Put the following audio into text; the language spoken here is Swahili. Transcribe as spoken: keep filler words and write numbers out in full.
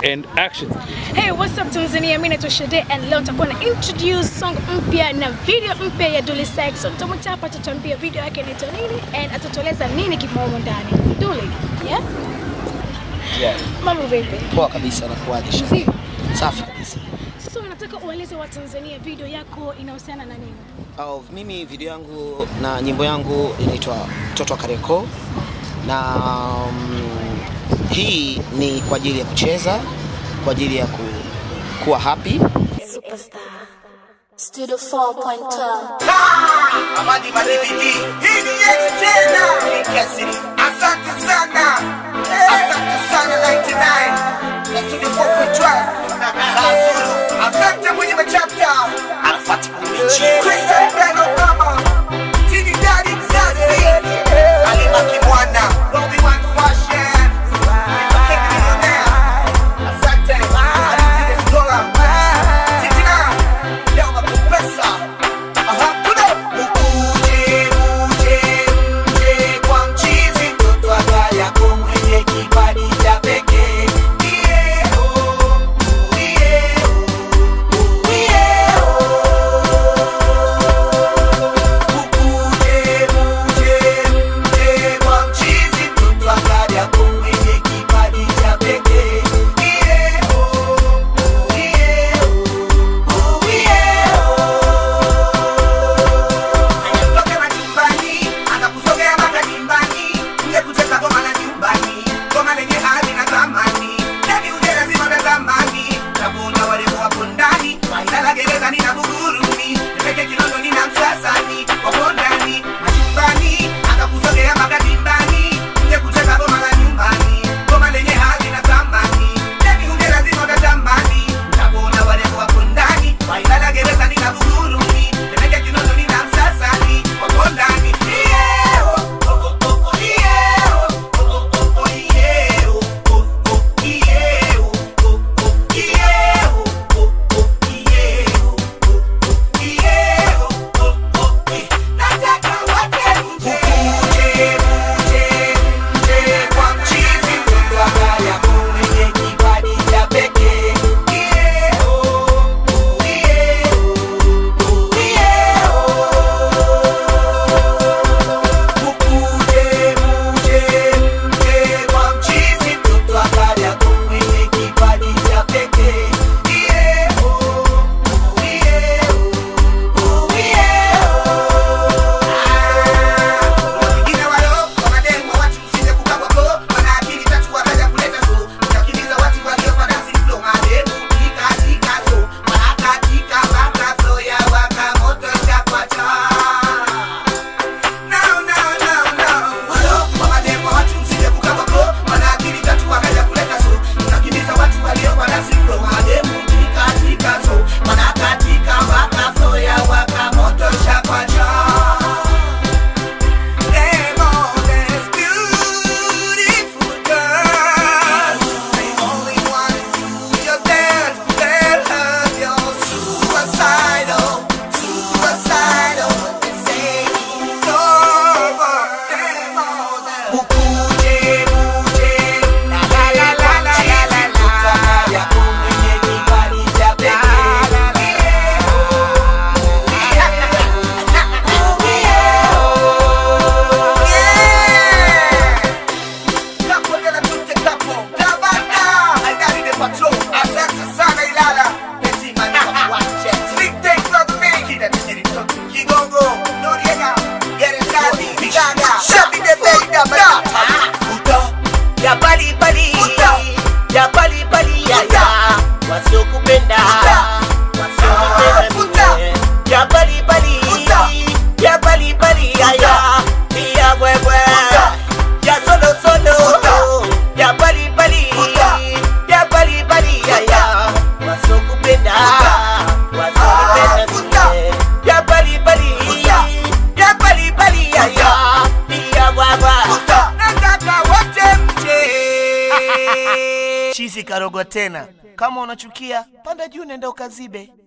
and action. Hey, what's up Tanzania? Mimi naitwa Shade and leo nitakuwa na introduce song mpya na video mpya ya Dully Sykes. So nitamwita hapa atatuambia video yake inaitwa nini and atatueleza nini kimo ndani. Dully, yeah? Yeah. Mambo vipi? Poa kabisa na kuaje Shade. Safi kabisa. Sasa nataka ueleze wa Tanzania video yako inahusiana na nini? Oh, mimi video yangu na nyimbo yangu inaitwa Mtoto wa Kariakoo na um, hii ni kwa ajili ya kucheza, kwa ajili ya ku, kuwa happy. Superstar Studio four point two. Amadi Madividi, hii ni yetu tena. Nikasiri, asante sana. Asante sana ninety-nine. Na Studio four point two. Sasa, asante mwenye machapta. Arafati Kumichi. Christian Beno Mama. Tini Daddy Mzazi. Alimaki Mwana. Robi One Fashion. Nikakeki millionaire. Asante. Alisile Stola. Titina. Leo makupesa. Aha, kudo. Mukuje, muje, muje kwa mchizi. Mtoto wa Kariakoo mwenye kipaji cha pekee. Yeah, oh, yeah, oh, yeah, oh. Mukuje, muje, muje kwa mchizi. Mtoto wa Kariakoo mwenye kipaji cha pekee. Yeah, oh, yeah, oh, yeah, oh. Toke majumbani, anakusogea mpaka nyumbani. Uje kucheza goma la nyumbani, goma lenye hadhi na thamani. Ndani uje lazima utazamani, utakuona warembo wapo ndani. Wailala gerezani na Buguruni, Temeke Kinondoni na Msasani, wapo ndani. Majumbani, anakusogea mpaka nyumbani. Uje kucheza goma la nyumbani, goma lenye hadhi na thamani. Ndani uje lazima utazamani, utakuona warembo wapo ndani. Wailala gerezani na Buguruni, Temeke Kinondoni na Msasani, wapo ndani. Yeah, oh, oh, oh, oh, yeah, oh, oh, oh, oh, yeah, oh, oh, oh, yeah, oh, oh, oh, yeah, oh, oh, oh, yeah, oh, oh, oh, yeah, oh, oh, oh, eh. Nataka wote mje. Muje, muje, mje kwa mchizi. Mtoto wa Kariakoo mwenye kipaji cha pekee. Yeah, oh, oh, yeah, oh, yeah, oh. Mukuje, muje, mje kwa mchizi. Mtoto wa Kariakoo mwenye kipaji cha pekee. Yeah, oh, oh, yeah, oh, yeah, oh. Wengine walo, kwa mademo watu msije kukabwako. Wana akili tatu wakaja kuleta so. Utakiliza watu waliokuwa dancing flow. Mademo kikatika so. Wanakatika mpaka so ya waka moto chakwacha. No, no, no, no. Walo, kwa mademo watu msije kukabwako. Wana akili tatu wakaja kuleta so. Utakiliza watu waliokuwa dancing flow. Mademo kikatika so. Wanakatika mpaka so ya waka moto chakwacha. Them all these beautiful girls, they only wanna do your dance. They'll hurt your suicidal, suicidal. What they say is over. Them all that. Mukuje, muje, la la la la la la la. Mtoto wa Kariakoo mwenye kipaji cha pekee. Yeah, oh, yeah, oh, yeah. Capo della tutte capo, Tabata, I got in the patrol, asante sana Ilala, Peti Mania Wache, Slick Day from the Meki, that is it, Kigongo, Noriega, Gerezani, Gaga, Shabi de Beida, Uta, Ya bali bali, Uta. ya bali bali ya Uta. ya, wasiokupenda, Uta. wasiokupenda Uta. mie. Ya bali bali, Uta. ya bali bali ya ya, ya wewe, Uta. ya solo solo, Uta. ya bali bali, Uta. ya bali bali ya ya, wasiokupenda, wasiokupenda Uta. mie. Ya bali bali, Uta. ya bali bali ya ya, ya wewe. Uta. Nataka wote mje. Chizi karogo tena. Kama unachukia, panda juu nenda ukazibe.